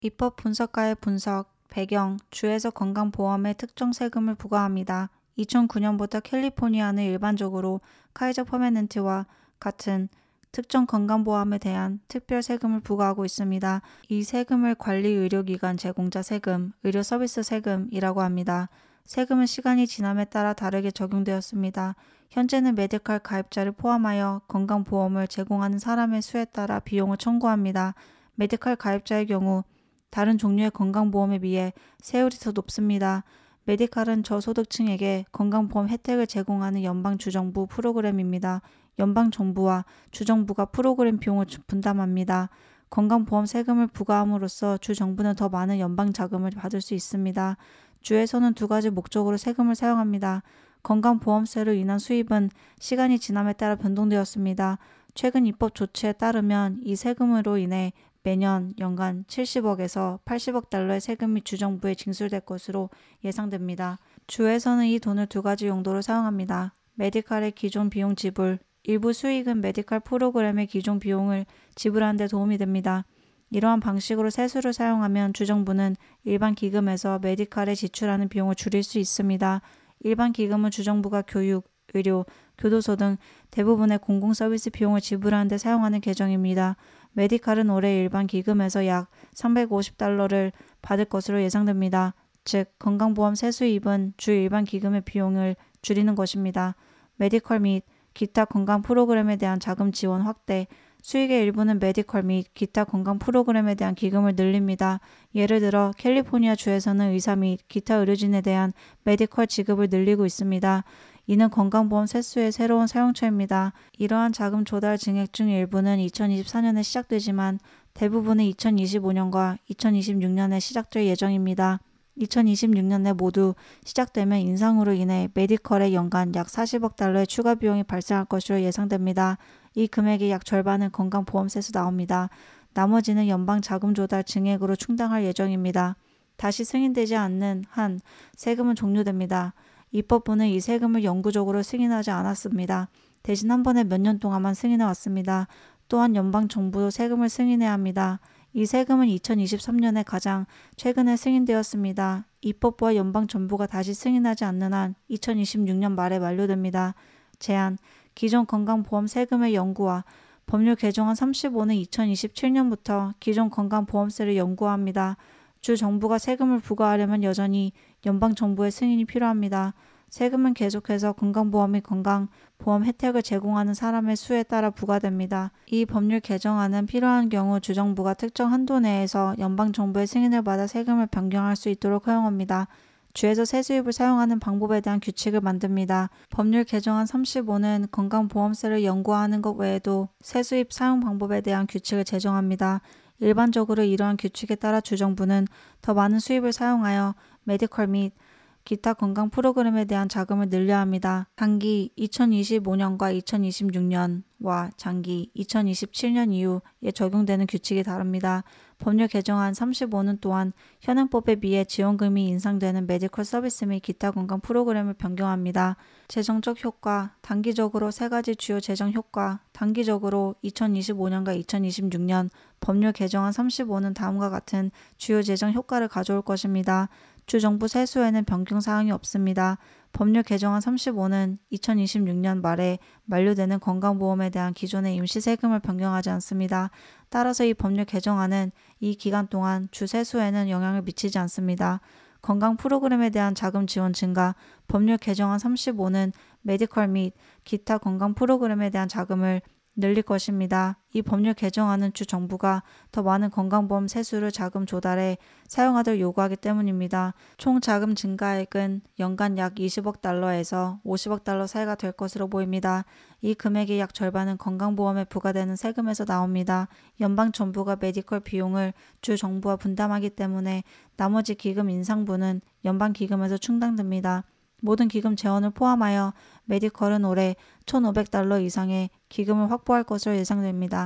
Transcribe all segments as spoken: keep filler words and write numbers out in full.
입법 분석가의 분석, 배경, 주에서 건강보험에 특정 세금을 부과합니다. 이천구 년부터 캘리포니아는 일반적으로 카이저 퍼머넨트와 같은 특정 건강보험에 대한 특별 세금을 부과하고 있습니다. 이 세금을 관리의료기관 제공자 세금, 의료서비스 세금이라고 합니다. 세금은 시간이 지남에 따라 다르게 적용되었습니다. 현재는 메디칼 가입자를 포함하여 건강보험을 제공하는 사람의 수에 따라 비용을 청구합니다. 메디칼 가입자의 경우 다른 종류의 건강보험에 비해 세율이 더 높습니다. 메디칼은 저소득층에게 건강보험 혜택을 제공하는 연방주정부 프로그램입니다. 연방정부와 주정부가 프로그램 비용을 분담합니다. 건강보험 세금을 부과함으로써 주정부는 더 많은 연방자금을 받을 수 있습니다. 주에서는 두 가지 목적으로 세금을 사용합니다. 건강보험세로 인한 수입은 시간이 지남에 따라 변동되었습니다. 최근 입법 조치에 따르면 이 세금으로 인해 매년 연간 칠십억에서 팔십억 달러의 세금이 주정부에 징술될 것으로 예상됩니다. 주에서는 이 돈을 두 가지 용도로 사용합니다. 메디칼의 기존 비용 지불, 일부 수익은 메디칼 프로그램의 기존 비용을 지불하는 데 도움이 됩니다. 이러한 방식으로 세수를 사용하면 주정부는 일반 기금에서 메디칼에 지출하는 비용을 줄일 수 있습니다. 일반 기금은 주정부가 교육, 의료, 교도소 등 대부분의 공공서비스 비용을 지불하는 데 사용하는 계정입니다. 메디칼은 올해 일반 기금에서 약 삼백오십 달러를 받을 것으로 예상됩니다. 즉, 건강보험 세수입은 주 일반 기금의 비용을 줄이는 것입니다. 메디컬 및 기타 건강 프로그램에 대한 자금 지원 확대, 수익의 일부는 메디컬 및 기타 건강 프로그램에 대한 기금을 늘립니다. 예를 들어 캘리포니아 주에서는 의사 및 기타 의료진에 대한 메디컬 지급을 늘리고 있습니다. 이는 건강보험 세수의 새로운 사용처입니다. 이러한 자금 조달 증액 중 일부는 이천이십사 년에 시작되지만 대부분은 이천이십오 년과 이천이십육 년에 시작될 예정입니다. 이천이십육 년에 모두 시작되면 인상으로 인해 메디컬에 연간 약 사십억 달러의 추가 비용이 발생할 것으로 예상됩니다. 이 금액의 약 절반은 건강보험세에서 나옵니다. 나머지는 연방 자금 조달 증액으로 충당할 예정입니다. 다시 승인되지 않는 한 세금은 종료됩니다. 입법부는 이 세금을 영구적으로 승인하지 않았습니다. 대신 한 번에 몇 년 동안만 승인해 왔습니다. 또한 연방정부도 세금을 승인해야 합니다. 이 세금은 이천이십삼 년에 가장 최근에 승인되었습니다. 입법부와 연방정부가 다시 승인하지 않는 한 이천이십육 년 말에 만료됩니다. 제안, 기존 건강보험 세금의 연구와 법률 개정안 삼십오는 이천이십칠 년부터 기존 건강보험세를 연구합니다. 주 정부가 세금을 부과하려면 여전히 연방정부의 승인이 필요합니다. 세금은 계속해서 건강보험 및 건강보험 혜택을 제공하는 사람의 수에 따라 부과됩니다. 이 법률 개정안은 필요한 경우 주정부가 특정 한도 내에서 연방정부의 승인을 받아 세금을 변경할 수 있도록 허용합니다. 주에서 세수입을 사용하는 방법에 대한 규칙을 만듭니다. 법률 개정안 삼십오는 건강보험세를 연구하는 것 외에도 세수입 사용 방법에 대한 규칙을 제정합니다. 일반적으로 이러한 규칙에 따라 주정부는 더 많은 수입을 사용하여 메디컬 및 기타 건강 프로그램에 대한 자금을 늘려야 합니다. 단기 이천이십오 년과 이천이십육 년과 장기 이천이십칠 년 이후에 적용되는 규칙이 다릅니다. 법률 개정안 삼십오는 또한 현행법에 비해 지원금이 인상되는 메디컬 서비스 및 기타 건강 프로그램을 변경합니다. 재정적 효과, 단기적으로 세 가지 주요 재정 효과, 단기적으로 이천이십오 년과 이천이십육 년 법률 개정안 삼십오는 다음과 같은 주요 재정 효과를 가져올 것입니다. 주정부 세수에는 변경사항이 없습니다. 법률 개정안 삼십오는 이천이십육 년 말에 만료되는 건강보험에 대한 기존의 임시세금을 변경하지 않습니다. 따라서 이 법률 개정안은 이 기간 동안 주 세수에는 영향을 미치지 않습니다. 건강 프로그램에 대한 자금 지원 증가, 법률 개정안 삼십오는 메디컬 및 기타 건강 프로그램에 대한 자금을 늘릴 것입니다. 이 법률 개정안은 주 정부가 더 많은 건강보험 세수를 자금 조달에 사용하도록 요구하기 때문입니다. 총 자금 증가액은 연간 약 이십억 달러에서 오십억 달러 사이가 될 것으로 보입니다. 이 금액의 약 절반은 건강보험에 부과되는 세금에서 나옵니다. 연방정부가 메디컬 비용을 주 정부와 분담하기 때문에 나머지 기금 인상분은 연방기금에서 충당됩니다. 모든 기금 재원을 포함하여 메디컬은 올해 천오백 달러 이상의 기금을 확보할 것으로 예상됩니다.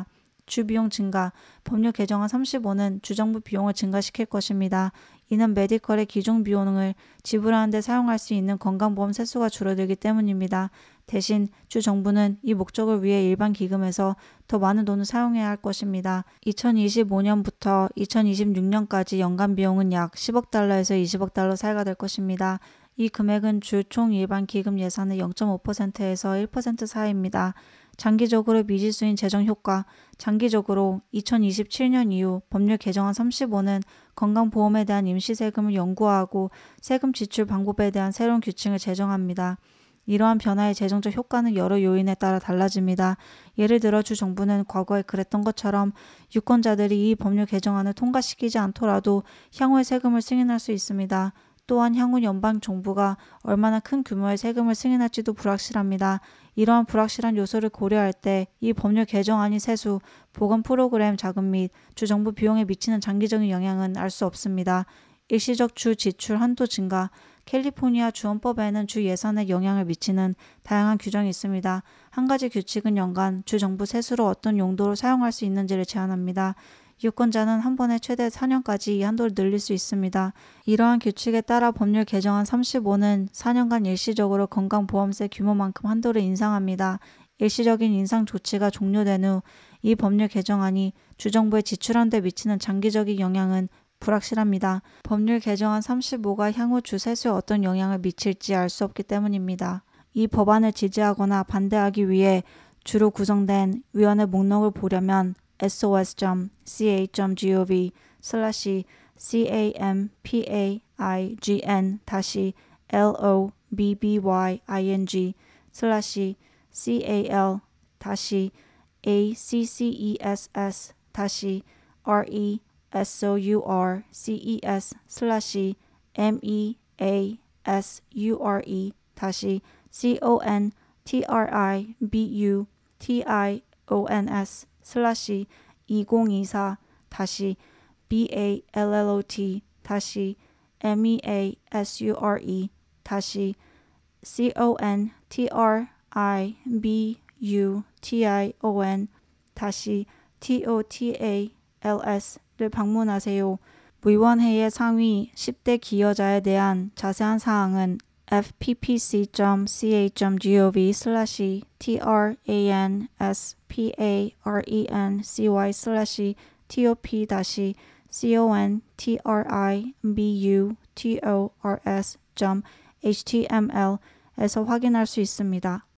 주비용 증가. 법률 개정안 삼십오는 주정부 비용을 증가시킬 것입니다. 이는 메디컬의 기존 비용을 지불하는 데 사용할 수 있는 건강보험 세수가 줄어들기 때문입니다. 대신 주 정부는 이 목적을 위해 일반 기금에서 더 많은 돈을 사용해야 할 것입니다. 이천이십오 년부터 이천이십육 년까지 연간 비용은 약 십억 달러에서 이십억 달러 사이가 될 것입니다. 이 금액은 주 총 일반 기금 예산의 영 점 오 퍼센트에서 일 퍼센트 사이입니다. 장기적으로 미지수인 재정 효과. 장기적으로 이천이십칠 년 이후 법률 개정안 삼십오는 건강보험에 대한 임시세금을 연구하고 세금 지출 방법에 대한 새로운 규칙을 제정합니다. 이러한 변화의 재정적 효과는 여러 요인에 따라 달라집니다. 예를 들어 주 정부는 과거에 그랬던 것처럼 유권자들이 이 법률 개정안을 통과시키지 않더라도 향후에 세금을 승인할 수 있습니다. 또한 향후 연방 정부가 얼마나 큰 규모의 세금을 승인할지도 불확실합니다. 이러한 불확실한 요소를 고려할 때 이 법률 개정안이 세수, 보건 프로그램 자금 및 주정부 비용에 미치는 장기적인 영향은 알 수 없습니다. 일시적 주 지출 한도 증가. 캘리포니아 주헌법에는 주 예산에 영향을 미치는 다양한 규정이 있습니다. 한 가지 규칙은 연간 주 정부 세수로 어떤 용도로 사용할 수 있는지를 제한합니다. 유권자는 한 번에 최대 사 년까지 이 한도를 늘릴 수 있습니다. 이러한 규칙에 따라 법률 개정안 삼십오는 사 년간 일시적으로 건강보험세 규모만큼 한도를 인상합니다. 일시적인 인상 조치가 종료된 후 이 법률 개정안이 주정부에 지출하는 데 미치는 장기적인 영향은 불확실합니다. 법률 개정안 삼십오가 향후 주 세수에 어떤 영향을 미칠지 알 수 없기 때문입니다. 이 법안을 지지하거나 반대하기 위해 주로 구성된 위원회 목록을 보려면 에스오에스 점 씨에이치 점 지오브이 슬래시 캠파ign 다시 로브bying 슬래시 cal 다시 access 다시 resources 슬래시 measure 다시 contributions 슬래시 이천이십사 다시 ballot 다시 measure 다시 contribution 다시 totals를 방문하세요. 위원회의 상위 십 대 기여자에 대한 자세한 사항은 에프피피씨 점 씨에이치 점 지오브이 슬래시 transparency 슬래시 top 다시 contributors 점 html에서 확인할 수 있습니다.